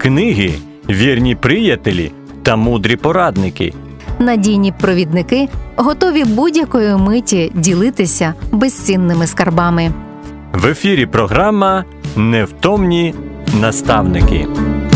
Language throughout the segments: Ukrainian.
книги, вірні приятелі та мудрі порадники. Надійні провідники, готові будь-якої миті ділитися безцінними скарбами. В ефірі програма «Невтомні наставники».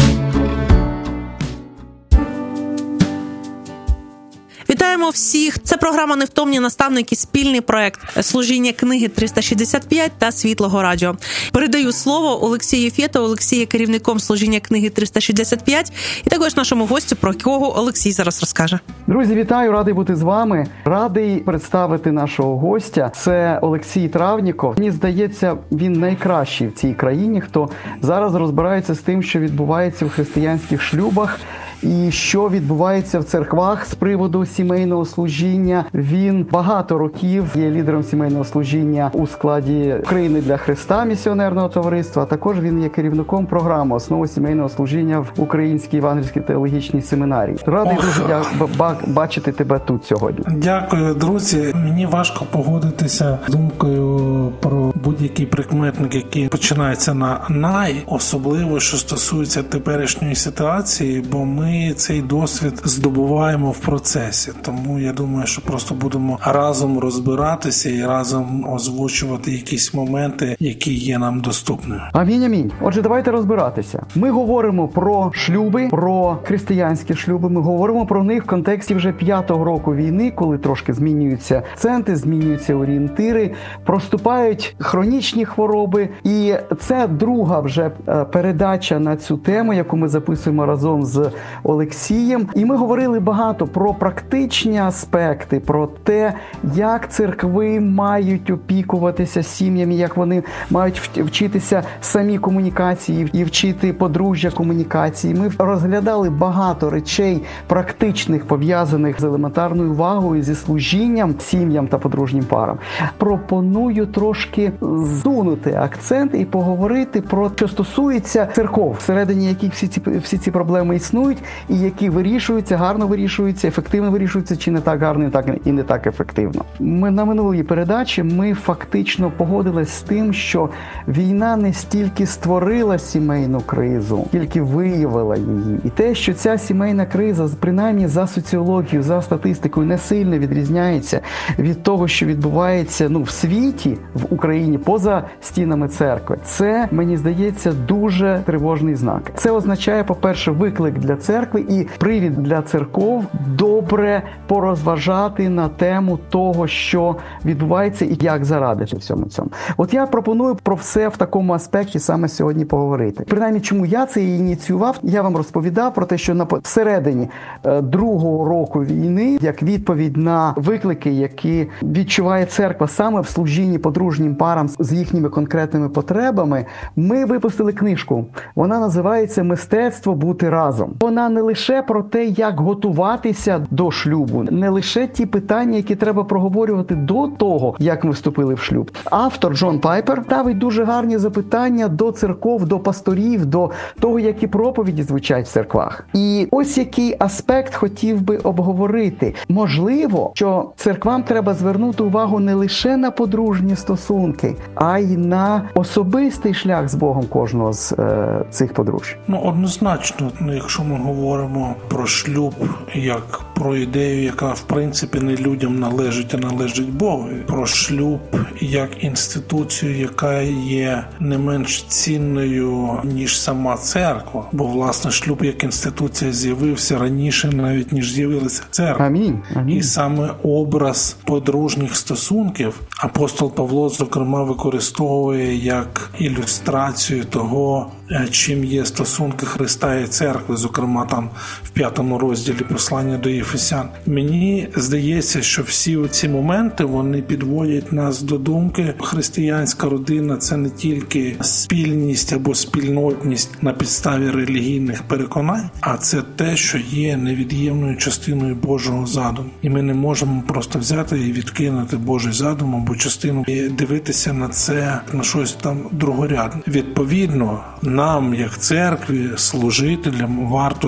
Вітаємо всіх! Це програма «Невтомні наставники», спільний проект служіння книги 365 та Світлого радіо. Передаю слово Олексію Фєтову. Олексій є керівником служіння книги 365 і також нашому гостю, про кого Олексій зараз розкаже. Друзі, вітаю, радий бути з вами. Радий представити нашого гостя. Це Олексій Травніков. Мені здається, він найкращий в цій країні, хто зараз розбирається з тим, що відбувається в християнських шлюбах, і що відбувається в церквах з приводу сімейного служіння. Він багато років є лідером сімейного служіння у складі України для Христа місіонерного товариства, а також він є керівником програми «Основи сімейного служіння» в Українській Євангельській теологічній семінарії. Радий дуже бачити тебе тут сьогодні. Дякую, друзі. Мені важко погодитися з думкою про будь-який прикметник, який починається на «най», особливо, що стосується теперішньої ситуації, бо ми цей досвід здобуваємо в процесі. Тому я думаю, що просто будемо разом розбиратися і разом озвучувати якісь моменти, які є нам доступними. Амінь, амінь. Отже, давайте розбиратися. Ми говоримо про шлюби, про християнські шлюби. Ми говоримо про них в контексті вже 5-го року війни, коли трошки змінюються акценти, змінюються орієнтири, проступають хронічні хвороби. І це друга вже передача на цю тему, яку ми записуємо разом з Олексієм. І ми говорили багато про практичні аспекти, про те, як церкви мають опікуватися сім'ями, як вони мають вчитися самі комунікації і вчити подружжя комунікації. Ми розглядали багато речей практичних, пов'язаних з елементарною увагою, зі служінням сім'ям та подружнім парам. Пропоную трошки здунути акцент і поговорити про, що стосується церков, всередині яких всі ці проблеми існують, і які вирішуються, гарно вирішуються, ефективно вирішуються, чи не так гарно, і не так ефективно. На минулій передачі ми фактично погодились з тим, що війна не стільки створила сімейну кризу, тільки виявила її. І те, що ця сімейна криза, принаймні за соціологією, за статистикою, не сильно відрізняється від того, що відбувається в світі, в Україні, поза стінами церкви, це, мені здається, дуже тривожний знак. Це означає, по-перше, виклик для церкви і привід для церков добре порозважати на тему того, що відбувається і як зарадити всьому цьому. От я пропоную про все в такому аспекті саме сьогодні поговорити. Принаймні, чому я це ініціював, я вам розповідав про те, що всередині другого року війни, як відповідь на виклики, які відчуває церква саме в служінні подружнім парам з їхніми конкретними потребами, ми випустили книжку. Вона називається «Мистецтво бути разом». Вона не лише про те, як готуватися до шлюбу, не лише ті питання, які треба проговорювати до того, як ми вступили в шлюб. Автор Джон Пайпер ставить дуже гарні запитання до церков, до пасторів, до того, які проповіді звучать в церквах. І ось який аспект хотів би обговорити. Можливо, що церквам треба звернути увагу не лише на подружні стосунки, а й на особистий шлях з Богом кожного з цих подружжя. Однозначно, якщо ми говоримо про шлюб як про ідею, яка в принципі не людям належить, а належить Богу, про шлюб як інституцію, яка є не менш цінною, ніж сама церква, бо, власне, шлюб як інституція з'явився раніше навіть, ніж з'явилася церква. Амінь. Амінь. І саме образ подружніх стосунків апостол Павло, зокрема, використовує як ілюстрацію того, чим є стосунки Христа і церкви, зокрема там в 5 розділі послання до Єфесян. Мені здається, що всі оці моменти, вони підводять нас до думки, християнська родина – це не тільки спільність або спільнотність на підставі релігійних переконань, а це те, що є невід'ємною частиною Божого задуму. І ми не можемо просто взяти і відкинути Божий задум або частину і дивитися на це, на щось там другорядне. Відповідно, нам, як церкві, служителям, варто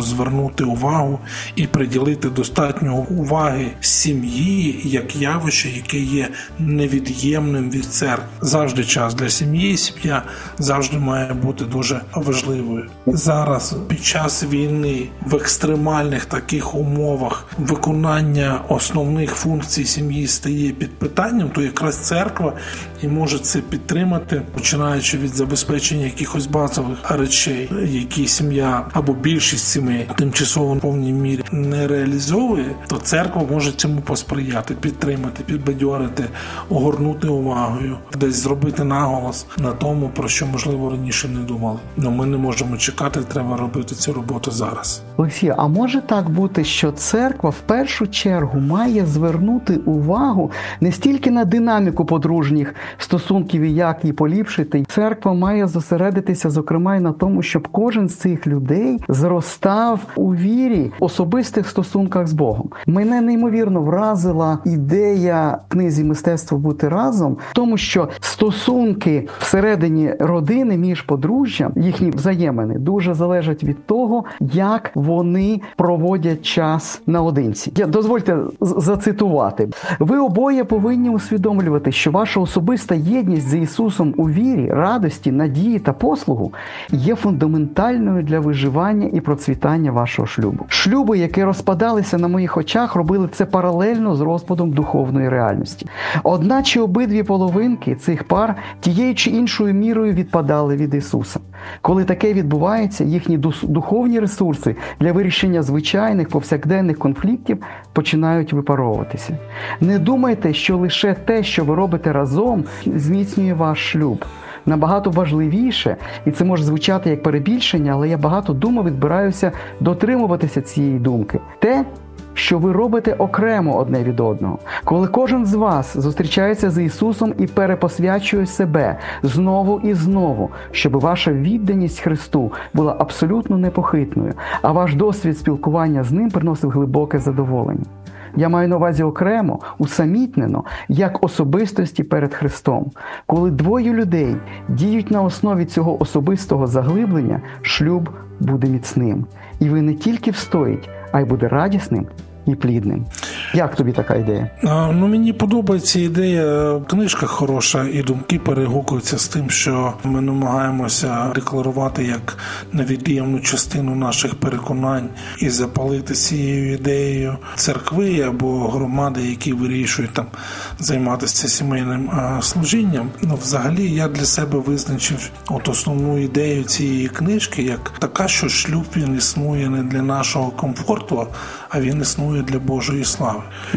звернути увагу і приділити достатньо уваги сім'ї як явище, яке є невід'ємним від церкви. Завжди час для сім'ї, сім'я завжди має бути дуже важливою. Зараз, під час війни, в екстремальних таких умовах виконання основних функцій сім'ї стає під питанням, то якраз церква і може це підтримати, починаючи від забезпечення якихось базових речей, які сім'я або більшість сімей тимчасово в повній мірі не реалізовує, то церква може цьому посприяти, підтримати, підбадьорити, огорнути увагою, десь зробити наголос на тому, про що, можливо, раніше не думали. Но ми не можемо чекати, треба робити цю роботу зараз. Олексій, а може так бути, що церква в першу чергу має звернути увагу не стільки на динаміку подружніх стосунків і як її поліпшити. Церква має зосередитися, зокрема, і на тому, щоб кожен з цих людей зростав у вірі, особистих стосунках з Богом. Мене неймовірно вразила ідея в книзі «Мистецтво бути разом», в тому, що стосунки всередині родини між подружжям, їхні взаємини, дуже залежать від того, як вони проводять час наодинці. Дозвольте зацитувати. Ви обоє повинні усвідомлювати, що ваша особиста єдність з Ісусом у вірі, радості, надії та послугу є фундаментальною для виживання і процвітання вашого шлюбу. Шлюби, які розпадалися на моїх очах, робили це паралельно з розпадом духовної реальності. Одначе обидві половинки цих пар тією чи іншою мірою відпадали від Ісуса. Коли таке відбувається, їхні духовні ресурси для вирішення звичайних повсякденних конфліктів починають випаровуватися. Не думайте, що лише те, що ви робите разом, зміцнює ваш шлюб. Набагато важливіше, і це може звучати як перебільшення, але я багато думав і збираюся дотримуватися цієї думки. Те, що ви робите окремо одне від одного. Коли кожен з вас зустрічається з Ісусом і перепосвячує себе знову і знову, щоб ваша відданість Христу була абсолютно непохитною, а ваш досвід спілкування з Ним приносив глибоке задоволення. Я маю на увазі окремо, усамітнено, як особистості перед Христом. Коли двоє людей діють на основі цього особистого заглиблення, шлюб буде міцним. І ви не тільки встоїть, а й буде радісним і плідним. Як тобі така ідея? Мені подобається ідея. Книжка хороша, і думки перегукуються з тим, що ми намагаємося декларувати як невід'ємну частину наших переконань і запалити цією ідеєю церкви або громади, які вирішують там займатися сімейним служінням. Взагалі я для себе визначив основну ідею цієї книжки як така, що шлюб він існує не для нашого комфорту, а він існує для Божої слави.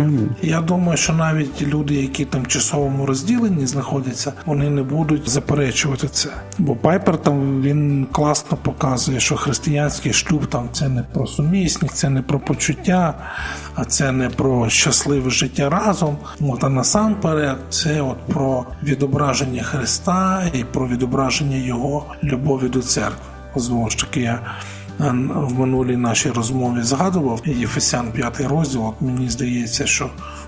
Я думаю, що навіть люди, які там в тимчасовому розділенні знаходяться, вони не будуть заперечувати це. Бо Пайпер там, він класно показує, що християнський шлюб там це не про сумісність, це не про почуття, а це не про щасливе життя разом. А насамперед це про відображення Христа і про відображення Його любові до церкви. Знову ж таки, я в минулій нашій розмові згадував Єфесян 5 розділ. Мені здається, що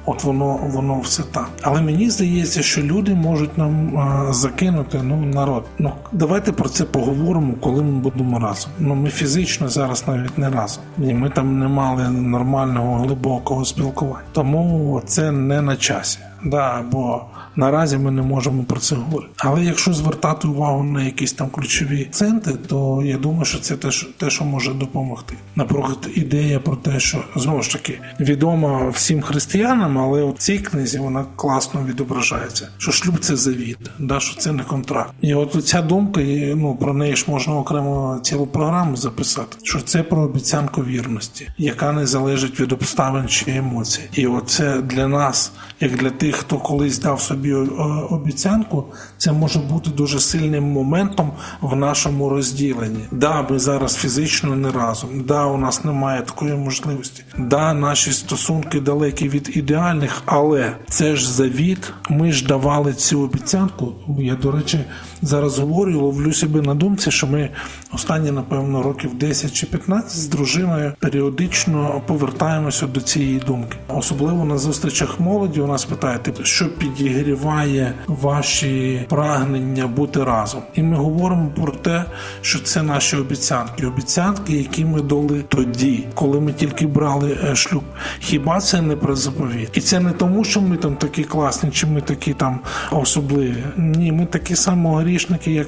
воно все там. Але мені здається, що люди можуть нам закинути, народ, давайте про це поговоримо, коли ми будемо разом. Ми фізично зараз навіть не разом. І ми там не мали нормального, глибокого спілкування. Тому це не на часі. Бо наразі ми не можемо про це говорити. Але якщо звертати увагу на якісь там ключові акценти, то я думаю, що це те, що може допомогти. Наприклад, ідея про те, що, знову ж таки, відома всім християнам, але в цій книзі вона класно відображається, що шлюб – це завіт, що це не контракт. І ця думка, про неї ж можна окремо цілу програму записати, що це про обіцянку вірності, яка не залежить від обставин чи емоцій. І це для нас, як для тих, хто колись дав собі обіцянку, це може бути дуже сильним моментом в нашому розділенні. Ми зараз фізично не разом. У нас немає такої можливості. Наші стосунки далекі від ідеальних, але це ж завіт. Ми ж давали цю обіцянку. Я, до речі, зараз говорю, ловлю себе на думці, що ми останні, напевно, років 10 чи 15 з дружиною періодично повертаємося до цієї думки. Особливо на зустрічах молоді у нас питають, знаєте, що підігріває ваші прагнення бути разом. І ми говоримо про те, що це наші обіцянки, які ми дали тоді, коли ми тільки брали шлюб. Хіба це не про заповіт? І це не тому, що ми там такі класні, чи ми такі там особливі. Ні, ми такі само грішники, як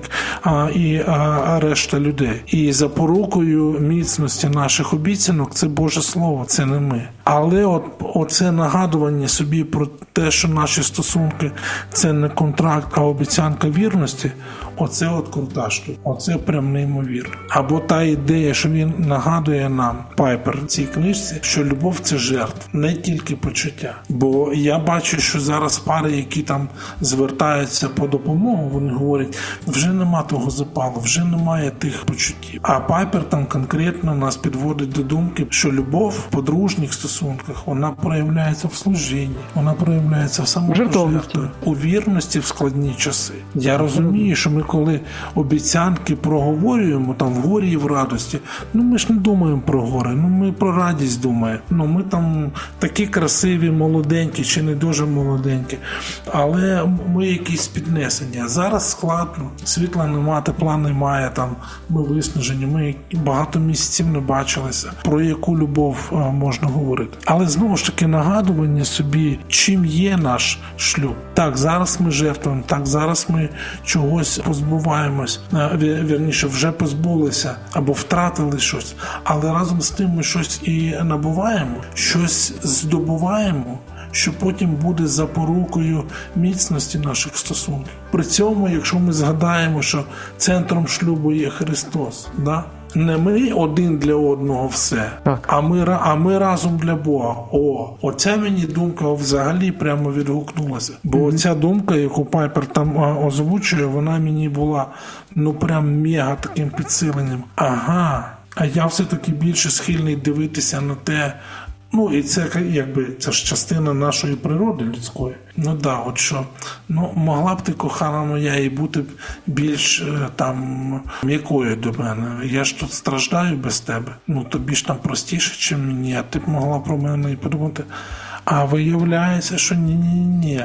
і решта людей. І запорукою міцності наших обіцянок це Боже Слово, це не ми. Але оце нагадування собі про те, що наші стосунки – це не контракт, а обіцянка вірності, оце крута штука, оце прям неймовірно. Або та ідея, що він нагадує нам, Пайпер, в цій книжці, що любов – це жертва, не тільки почуття. Бо я бачу, що зараз пари, які там звертаються по допомогу, вони говорять, вже нема того запалу, вже немає тих почуттів. А Пайпер там конкретно нас підводить до думки, що любов в подружніх стосунках, вона проявляється в служінні, вона проявляється в самопожертві, у вірності в складні часи. Я розумію, що ми коли обіцянки проговорюємо, там в горі і в радості, ми ж не думаємо про горе, ми про радість думаємо. Ми там такі красиві, молоденькі, чи не дуже молоденькі, але ми якісь піднесені. А зараз складно, світла немає, тепла немає, там ми виснажені, ми багато місяців не бачилися. Про яку любов можна говорити? Але знову ж таки нагадування собі, чим є наш шлюб. Так, зараз ми жертвуємо, так, зараз ми чогось позбуваємось, вірніше, вже позбулися або втратили щось, але разом з тим ми щось і набуваємо, щось здобуваємо, що потім буде запорукою міцності наших стосунків. При цьому, якщо ми згадаємо, що центром шлюбу є Христос, да? Не ми один для одного все, а ми разом для Бога. Оця мені думка взагалі прямо відгукнулася. Бо оця думка, яку Пайпер там озвучує, вона мені була прям мега таким підсиленням. А я все-таки більше схильний дивитися на те, і це це ж частина нашої природи людської. Могла б ти, кохана моя, і бути більш м'якою до мене. Я ж тут страждаю без тебе. Тобі ж там простіше, ніж мені, а ти б могла про мене і подумати. А виявляється, що ні.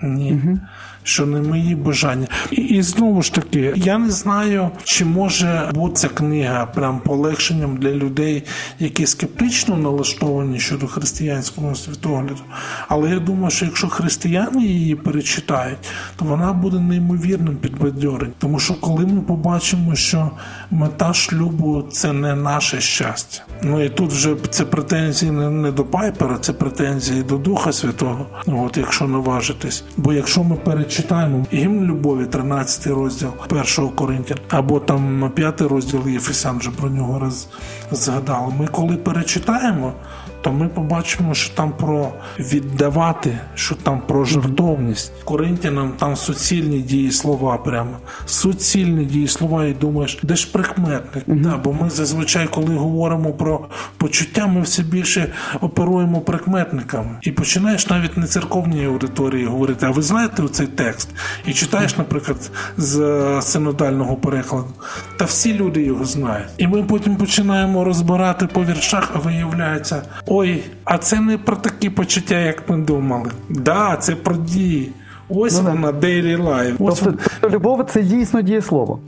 Що не мої бажання. І знову ж таки, я не знаю, чи може бути ця книга прям полегшенням для людей, які скептично налаштовані щодо християнського світогляду. Але я думаю, що якщо християни її перечитають, то вона буде неймовірним підбадьоренням. Тому що коли ми побачимо, що мета шлюбу – це не наше щастя. І тут вже це претензії не до Пайпера, це претензії до Духа Святого, якщо наважитись. Бо якщо ми перечитаємо гімн любові, 13 розділ 1 Коринтян, або там 5 розділ Єфесян, вже про нього згадали. Ми коли перечитаємо, то ми побачимо, що там про віддавати, що там про жертовність. Коринтянам там суцільні дієслова прямо. Суцільні дієслова, і думаєш, де ж прикметник? Бо ми зазвичай, коли говоримо про почуття, ми все більше оперуємо прикметниками. І починаєш навіть не церковній аудиторії говорити, а ви знаєте оцей текст? І читаєш, наприклад, з синодального перекладу. Та всі люди його знають. І ми потім починаємо розбирати по віршах, а виявляється, а це не про такі почуття, як ми думали. Це про дії. Ось вона, daily life. Тобто любов – це дійсно дієслово.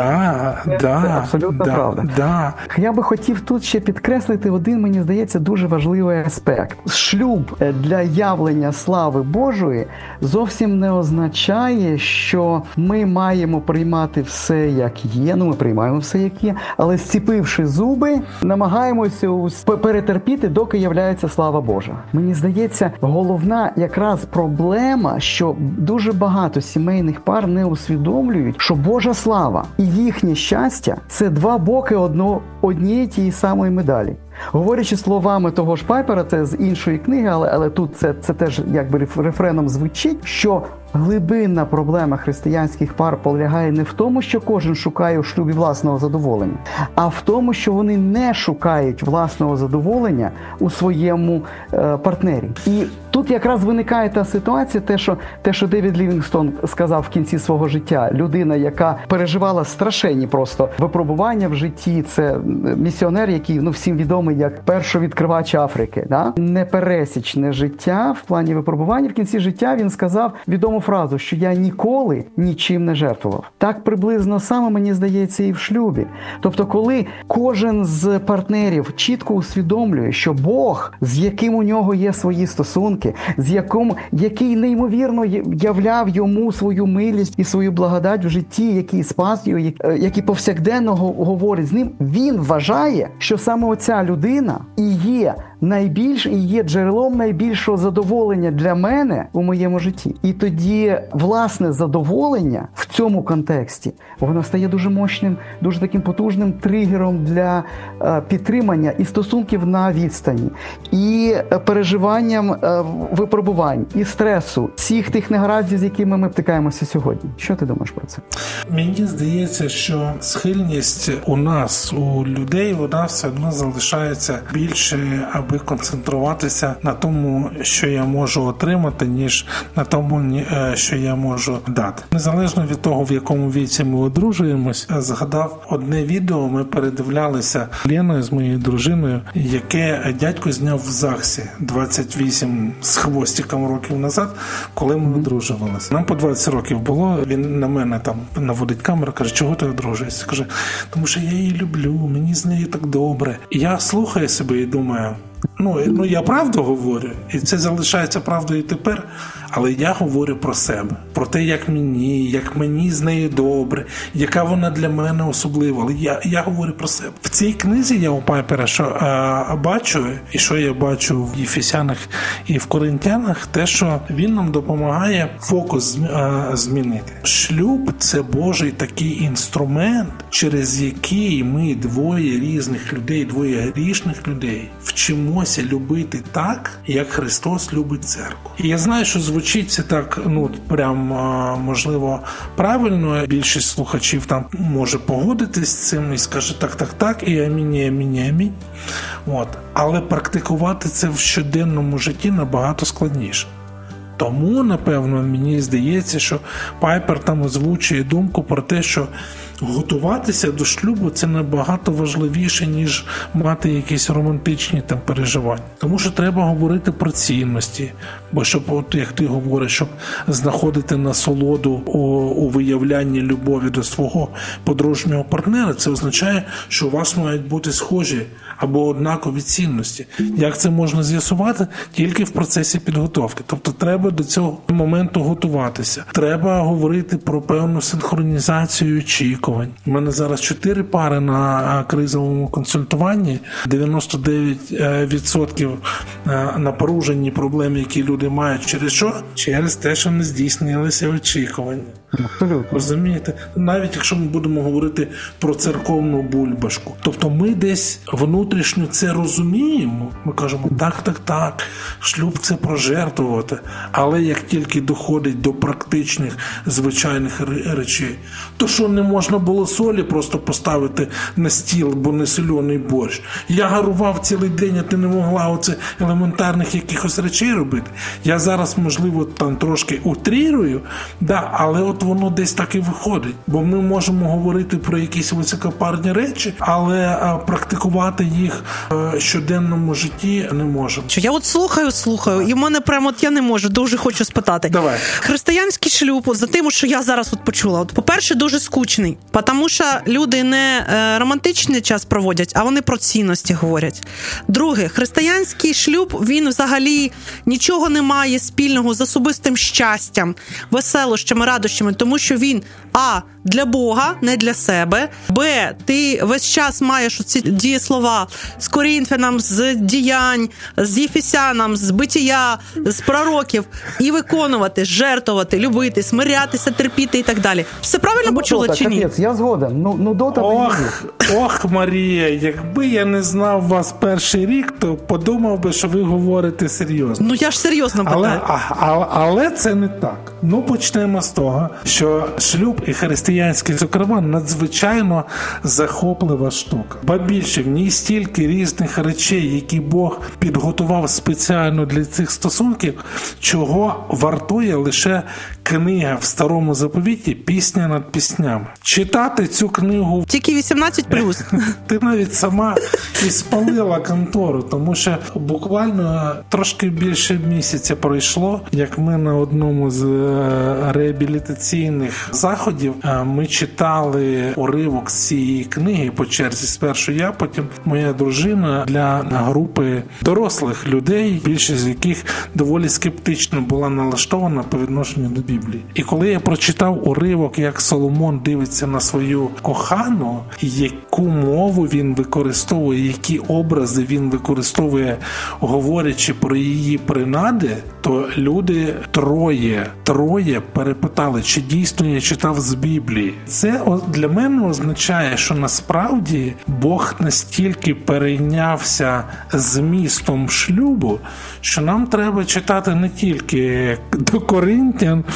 Це абсолютно правда. Я би хотів тут ще підкреслити один, мені здається, дуже важливий аспект. Шлюб для явлення слави Божої зовсім не означає, що ми маємо приймати все, як є. Ми приймаємо все, як є, але зціпивши зуби, намагаємося перетерпіти, доки являється слава Божа. Мені здається, головна якраз проблема, що дуже багато сімейних пар не усвідомлюють, що Божа слава і їхнє щастя – це два боки однієї тієї самої медалі. Говорячи словами того ж Пайпера, це з іншої книги, але тут це теж рефреном звучить, що глибинна проблема християнських пар полягає не в тому, що кожен шукає в шлюбі власного задоволення, а в тому, що вони не шукають власного задоволення у своєму партнері. І тут якраз виникає та ситуація, те, що Девід Лівінгстон сказав в кінці свого життя. Людина, яка переживала страшенні просто випробування в житті, це місіонер, який всім відомий як першовідкривач Африки. Да? Непересічне життя в плані випробування. В кінці життя він сказав відому фразу, що я ніколи нічим не жертвував. Так приблизно саме, мені здається, і в шлюбі. Тобто, коли кожен з партнерів чітко усвідомлює, що Бог, з яким у нього є свої стосунки, який неймовірно являв йому свою милість і свою благодать в житті, який спас його, який повсякденно говорить з ним, він вважає, що саме оця людина і є джерелом найбільшого задоволення для мене у моєму житті. І тоді, власне, задоволення в цьому контексті, воно стає дуже мощним, дуже таким потужним тригером для підтримання і стосунків на відстані, і переживанням випробувань, і стресу, всіх тих негараздів, з якими ми втикаємося сьогодні. Що ти думаєш про це? Мені здається, що схильність у нас, у людей, вона все одно залишається більше, аби концентруватися на тому, що я можу отримати, ніж на тому, що я можу дати. Незалежно від того, в якому віці ми одружуємось, згадав одне відео, ми передивлялися Леною з моєю дружиною, яке дядько зняв в ЗАГСі 28 з хвостиком років назад, коли ми одружувалися. Нам по 20 років було, він на мене там наводить камеру, каже, чого ти одружуєшся? Каже, тому що я її люблю, мені з нею так добре. І я слухаю себе і думаю, я правду говорю, і це залишається правдою тепер, але я говорю про себе, про те, як мені з нею добре, яка вона для мене особлива, але я говорю про себе. В цій книзі я у Пайпера бачу, і що я бачу в Єфесянах і в Коринтянах, те, що він нам допомагає фокус змінити. Шлюб – це Божий такий інструмент, через який ми двоє різних людей, двоє грішних людей вчимося любити так, як Христос любить церкву. І я знаю, що звучить це так, прям, можливо, правильно. Більшість слухачів там може погодитись з цим і скаже так, і амінь. Але практикувати це в щоденному житті набагато складніше. Тому, напевно, мені здається, що Пайпер там озвучує думку про те, що готуватися до шлюбу – це набагато важливіше, ніж мати якісь романтичні там переживання. Тому що треба говорити про цінності, бо щоб, як ти говориш, щоб знаходити насолоду у виявлянні любові до свого подружнього партнера, це означає, що у вас мають бути схожі або однакові цінності. Як це можна з'ясувати? Тільки в процесі підготовки. Тобто треба до цього моменту готуватися. Треба говорити про певну синхронізацію очікувань. У мене зараз 4 пари на кризовому консультуванні, 99% напружені проблеми, які люди мають. Через що? Через те, що не здійснилися очікування. Абсолютно. Розумієте? Навіть якщо ми будемо говорити про церковну бульбашку. Тобто ми десь внутрішньо це розуміємо. Ми кажемо, так, шлюб – це прожертвувати. Але як тільки доходить до практичних, звичайних речей, то що не можна було солі просто поставити на стіл, бо не соляний борщ. Я гарував цілий день, а ти не могла оце елементарних якихось речей робити. Я зараз, можливо, там трошки утрірую, але от воно десь так і виходить. Бо ми можемо говорити про якісь високопарні речі, але практикувати їх в щоденному житті не можемо. Я от слухаю, і в мене прямо я не можу, дуже хочу спитати. Давай. Християнський шлюб, за тим, що я зараз почула, по-перше, дуже скучний, тому що люди не романтичний час проводять, а вони про цінності говорять. Друге, християнський шлюб, він взагалі нічого не має спільного з особистим щастям, веселощами, радощами, тому що він для Бога, не для себе. Ти весь час маєш ці дієслова з Коринфянам, з Діянь, з Єфесянам, з Битія, з пророків і виконувати, жертвувати, любити, смирятися, терпіти і так далі. Все правильно почула чи ні? Хлопці, я згоден. Нудота не є. Ох, Марія, якби я не знав вас перший рік, то подумав би, що ви говорите серйозно. Ну я ж серйозно питаю. Але це не так. Почнемо з того, що шлюб і християнський, зокрема, надзвичайно захоплива штука. Ба більше, в ній стільки різних речей, які Бог підготував спеціально для цих стосунків, чого вартує лише книга в Старому Заповіті «Пісня над піснями». Читати цю книгу... Тільки 18+. Ти навіть сама і спалила контору, тому що буквально трошки більше місяця пройшло, як ми на одному з реабілітаційних заходів ми читали уривок з цієї книги по черзі. Спершу я, потім моя дружина, для групи дорослих людей, більшість з яких доволі скептично була налаштована по відношенню до Біблії. І коли я прочитав уривок, як Соломон дивиться на свою кохану, яку мову він використовує, які образи він використовує, говорячи про її принади, то люди троє перепитали, чи дійсно я читав з Біблії. Це для мене означає, що насправді Бог настільки перейнявся змістом шлюбу, що нам треба читати не тільки до Коринтян,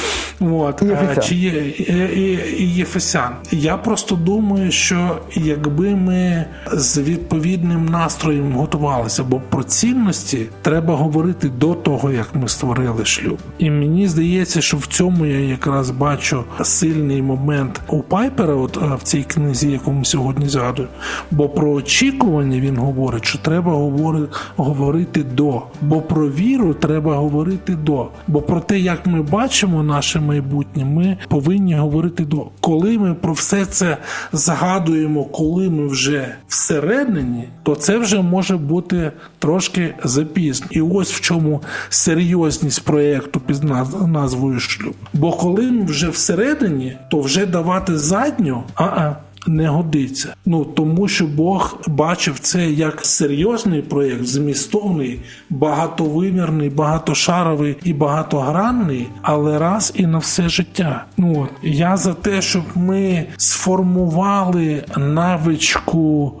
і Єфесян. Я просто думаю, що якби ми з відповідним настроєм готувалися, бо про цінності треба говорити до того, як ми створили шлюб. І мені здається, що в цьому я якраз бачу сильний момент у Пайпера в цій книзі, яку ми сьогодні згадуємо. Бо про очікування він говорить, що треба говорити до. Бо про віру треба говорити до. Бо про те, як ми бачимо наше майбутнє, ми повинні говорити до. Коли ми про все це згадуємо, коли ми вже всередині, то це вже може бути трошки запізно. І ось в чому серйозність проєкту під назвою «Шлюб». Бо коли ми вже всередині, то вже давати задню не годиться. Тому що Бог бачив це як серйозний проєкт, змістовний, багатовимірний, багатошаровий і багатогранний, але раз і на все життя. Я за те, щоб ми сформували навичку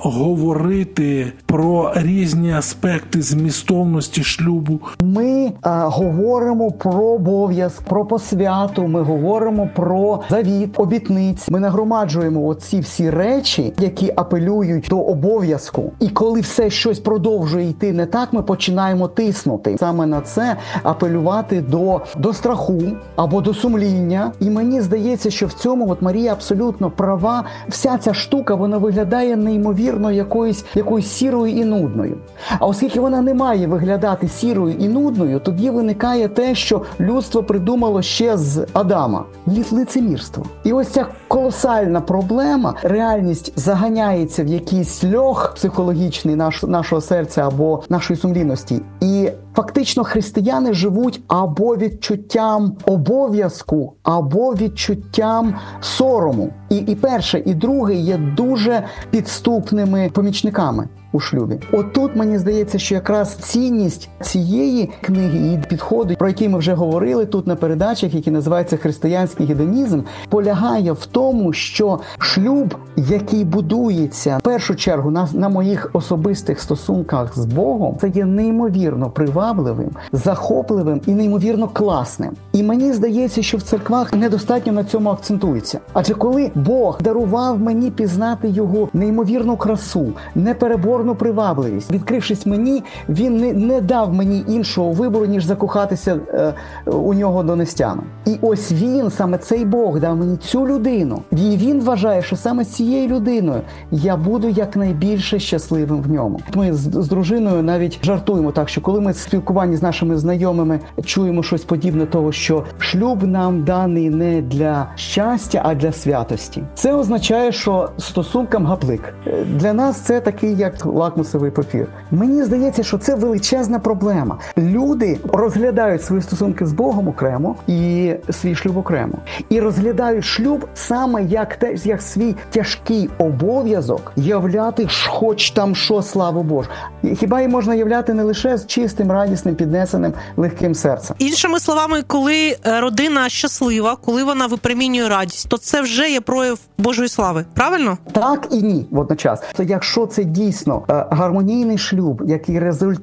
говорити про різні аспекти змістовності шлюбу. Ми говоримо про обов'язок, про посвяту, ми говоримо про завіт, обітниць. Ми нагромаджуємо оці всі речі, які апелюють до обов'язку. І коли все щось продовжує йти не так, ми починаємо тиснути. Саме на це апелювати до страху або до сумління. І мені здається, що в цьому Марія абсолютно права. Вся ця штука, вона виглядає неймовірно якоюсь сірою і нудною. А оскільки вона не має виглядати сірою і нудною, тоді виникає те, що людство придумало ще з Адама – лицемірство. І ось ця колосальна проблема, реальність заганяється в якийсь льох психологічний нашого серця або нашої сумлінності. І фактично християни живуть або відчуттям обов'язку, або відчуттям сорому. І перше, і друге є дуже підступними помічниками у шлюбі. Отут, мені здається, що якраз цінність цієї книги і підходу, про які ми вже говорили тут на передачах, які називаються «Християнський гедонізм», полягає в тому, що шлюб, який будується в першу чергу на моїх особистих стосунках з Богом, це є неймовірно привабливим, захопливим і неймовірно класним. І мені здається, що в церквах недостатньо на цьому акцентується. Адже коли Бог дарував мені пізнати Його неймовірну красу, непереборну привабливість, відкрившись мені, Він не дав мені іншого вибору, ніж закохатися у Нього донестями. І ось Він, саме цей Бог, дав мені цю людину. І Він вважає, що саме з цією людиною я буду якнайбільше щасливим в ньому. Ми з дружиною навіть жартуємо так, що коли ми в спілкуванні з нашими знайомими чуємо щось подібне того, що шлюб нам даний не для щастя, а для святості. Це означає, що стосункам гаплик. Для нас це такий, як лакмусовий папір. Мені здається, що це величезна проблема. Люди розглядають свої стосунки з Богом окремо і свій шлюб окремо. І розглядають шлюб саме як свій тяжкий обов'язок являти хоч там що, славу Божу. Хіба її можна являти не лише з чистим, радісним, піднесеним, легким серцем? Іншими словами, коли родина щаслива, коли вона випромінює радість, то це вже є прояв прояв Божої слави, правильно? Так і ні, водночас. То якщо це дійсно гармонійний шлюб, який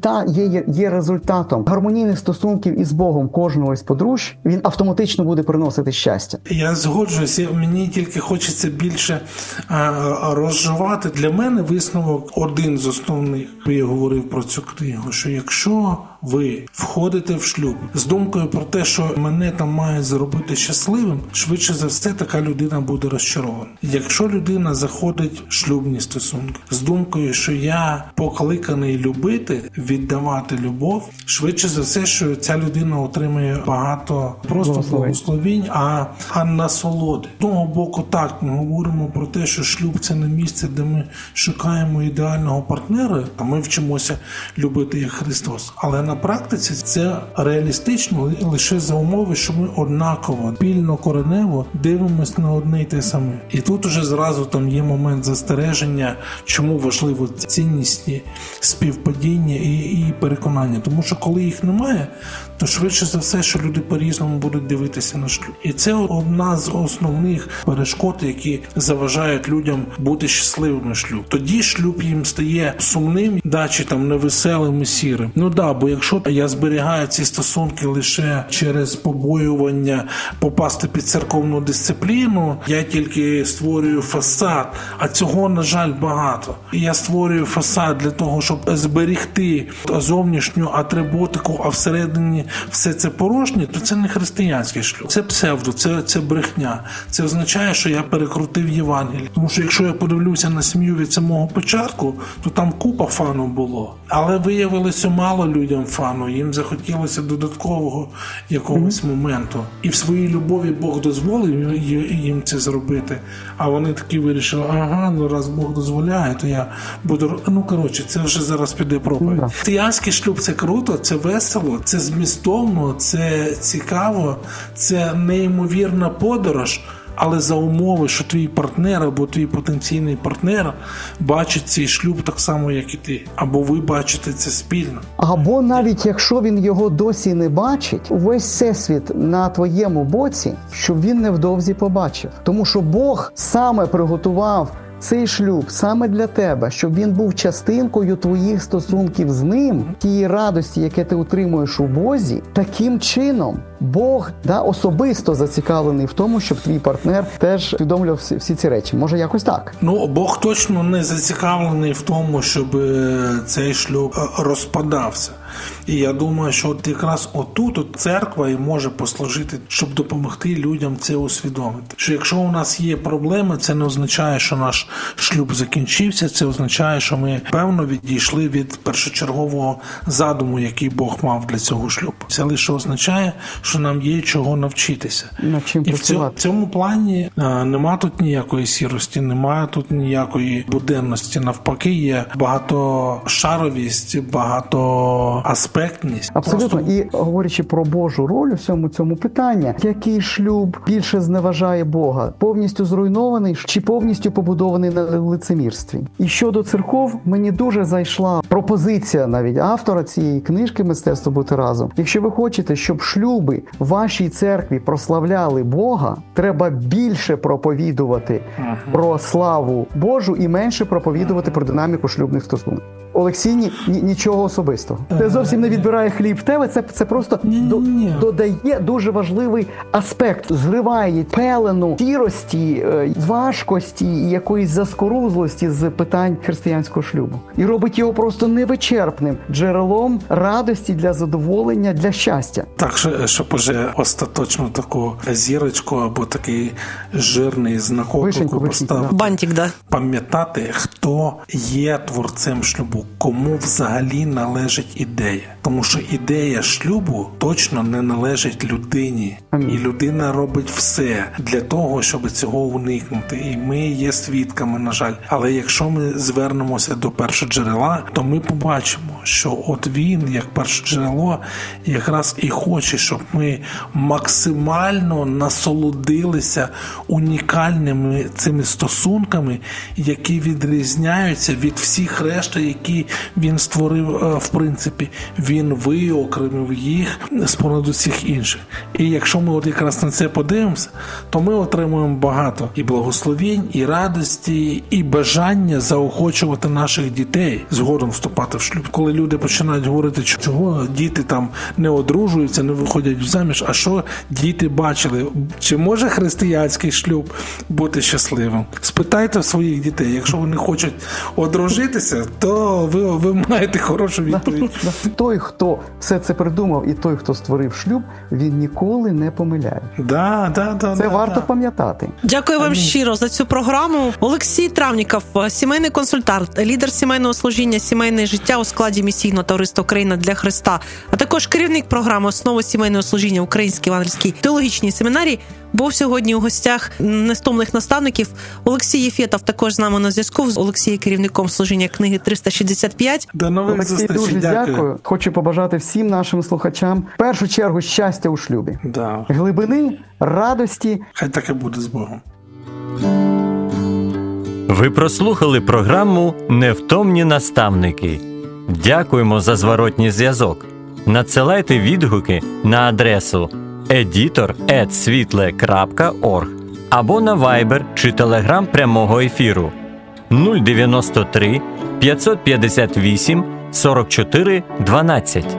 є результатом гармонійних стосунків із Богом кожного із подружжя, він автоматично буде приносити щастя. Я згоджуюся, мені тільки хочеться більше розживати. Для мене висновок один з основних. Я говорив про цю книгу, що якщо ви входите в шлюб з думкою про те, що мене там мають зробити щасливим, швидше за все така людина буде розчарована. Якщо людина заходить в шлюбні стосунки з думкою, що я покликаний любити, віддавати любов, швидше за все, що ця людина отримує багато просто благословінь, а насолоди. З одного боку, так, ми говоримо про те, що шлюб – це не місце, де ми шукаємо ідеального партнера, а ми вчимося любити як Христос. Але на практиці це реалістично лише за умови, що ми однаково, спільно, коренево дивимося на одне й те саме. І тут уже зразу там є момент застереження, чому важливо ціннісні співпадіння і переконання. Тому що коли їх немає, то швидше за все, що люди по-різному будуть дивитися на шлюб. І це одна з основних перешкод, які заважають людям бути щасливими в шлюб. Тоді шлюб їм стає сумним, чи там невеселим і сірим. Бо якщо я зберігаю ці стосунки лише через побоювання попасти під церковну дисципліну, я тільки створюю фасад, а цього, на жаль, багато. І я створюю фасад для того, щоб зберігти зовнішню атрибутику, а всередині все це порожнє, то це не християнський шлюб. Це псевдо, це брехня. Це означає, що я перекрутив Євангеліє. Тому що якщо я подивлюся на сім'ю від самого початку, то там купа фану було. Але виявилося мало людям фану, їм захотілося додаткового якогось моменту. І в своїй любові Бог дозволив їм це зробити. А вони такі вирішили, раз Бог дозволяє, то я буду... це вже зараз піде проповідь. Християнський шлюб – це круто, це весело, це змістовно, це цікаво, це неймовірна подорож, але за умови, що твій партнер або твій потенційний партнер бачить цей шлюб так само, як і ти. Або ви бачите це спільно. Або навіть якщо він його досі не бачить, увесь всесвіт на твоєму боці, щоб він невдовзі побачив. Тому що Бог саме приготував цей шлюб саме для тебе, щоб він був частинкою твоїх стосунків з ним, тієї радості, яке ти отримуєш у Бозі. Таким чином Бог особисто зацікавлений в тому, щоб твій партнер теж усвідомлював всі ці речі. Може, якось так? Бог точно не зацікавлений в тому, щоб цей шлюб розпадався. І я думаю, що якраз отут церква і може послужити, щоб допомогти людям це усвідомити. Що якщо у нас є проблеми, це не означає, що наш шлюб закінчився, це означає, що ми, певно, відійшли від першочергового задуму, який Бог мав для цього шлюбу. Це лише означає, що нам є чого навчитися. І в цьому плані нема тут ніякої сірості, немає тут ніякої буденності. Навпаки, є багатошаровість, багатоаспектність. Абсолютно. І говорячи про Божу роль у всьому цьому питанні, який шлюб більше зневажає Бога? Повністю зруйнований чи повністю побудований на лицемірстві? І щодо церков, мені дуже зайшла пропозиція навіть автора цієї книжки «Мистецтво бути разом». Якщо ви хочете, щоб шлюби в вашій церкві прославляли Бога, треба більше проповідувати про славу Божу і менше проповідувати про динаміку шлюбних стосунків. Олексій, нічого особистого. Це зовсім не відбирає хліб в тебе, це просто додає дуже важливий аспект. Зриває пелену сірості, важкості і якоїсь заскорузлості з питань християнського шлюбу. І робить його просто невичерпним джерелом радості для задоволення, для щастя. Так, щоб уже остаточно таку зірочку або такий жирний знак оклику поставити. Бантик, да. Пам'ятати, хто є творцем шлюбу, кому взагалі належить ідея. Тому що ідея шлюбу точно не належить людині. І людина робить все для того, щоб цього уникнути. І ми є свідками, на жаль. Але якщо ми звернемося до першоджерела, то ми побачимо, що от він, як перше джерело, якраз і хоче, щоб ми максимально насолодилися унікальними цими стосунками, які відрізняються від всіх решти, які він створив, в принципі. Він виокремив їх з-понад усіх інших. І якщо ми от якраз на це подивимося, то ми отримуємо багато і благословінь, і радості, і бажання заохочувати наших дітей згодом вступати в шлюб. Коли люди починають говорити, чого діти там не одружуються, не виходять заміж, а що діти бачили? Чи може християнський шлюб бути щасливим? Спитайте своїх дітей. Якщо вони хочуть одружитися, то ви маєте хорошу відповідь. Той, хто все це придумав, і той, хто створив шлюб, він ніколи не помиляє. Це варто пам'ятати. Дякую вам щиро за цю програму. Олексій Травніков, сімейний консультант, лідер сімейного служіння «Сімейне життя» у складі місійного товариства «Україна для Христа», а також керівник програми «Основи сімейного служіння» Українській Евангельській теологічній семінарії, був сьогодні у гостях невтомних наставників. Олексій Єфєтов також з нами на зв'язку. Олексій керівником служіння книги 365. До нових зустрічей. Дуже дякую. Хочу побажати всім нашим слухачам в першу чергу щастя у шлюбі. Глибини, радості. Хай так і буде з Богом. Ви прослухали програму «Невтомні наставники». Дякуємо за зворотній зв'язок. Надсилайте відгуки на адресу editor@svitle.org або на Viber чи Telegram прямого ефіру 093 558 44 12.